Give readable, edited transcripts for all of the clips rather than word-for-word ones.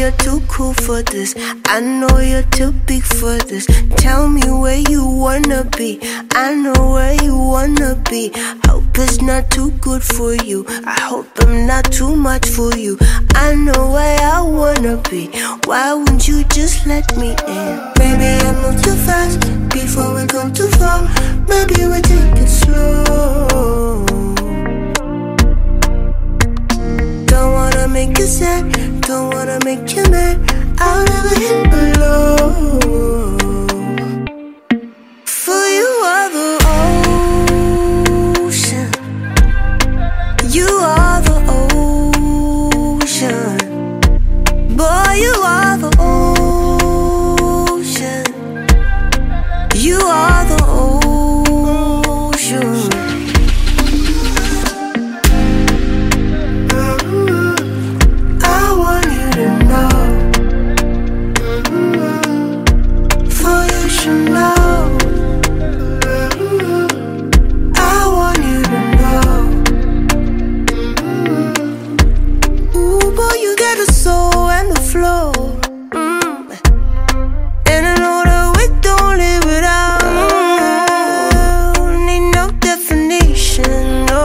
you're too cool for this. I know you're too big for this. Tell me where you wanna be. I know where you wanna be. Hope it's not too good for you. I hope I'm not too much for you. I know where I wanna be. Why wouldn't you just let me in? Maybe I move too fast before we go too far. Maybe we take it slow. Don't wanna make you sad, don't wanna make you mad. I'll never hit below. For you are the ocean. You are the ocean. Boy, you are the ocean. You are the ocean. I want you to know. For you should know. I want you to know. Ooh, boy, you got a soul and a flow. And I know that we don't live without. Need no definition, no.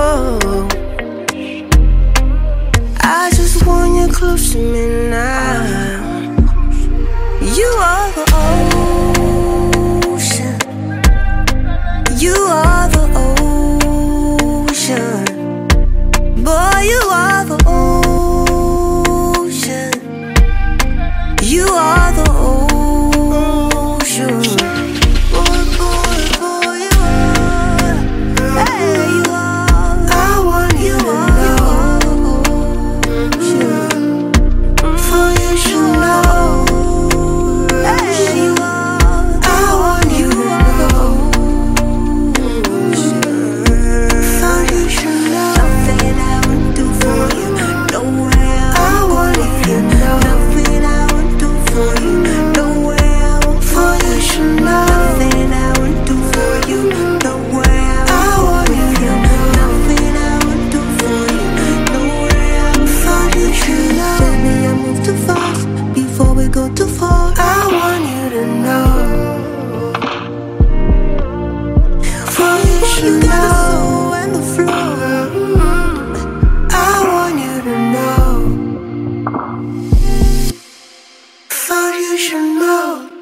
I just want you close to me now. You are the ocean. You are the ocean. Boy, you are the ocean. You are the ocean. Boy, boy, boy, you are. Hey, you are. I want you to know. For you should know. Hey, you are. I want you to know. For you should know. Nothing I would do for you. No way I want you to know. Nothing I would do for you. No way I would. For you should know. Nothing I would do for you. No way I want you to know. Nothing I would do for you. No way I would. For you should know. Maybe I move too fast before we go too far. I want you to know. For you should know. And the flow. I want you to know. For you should know.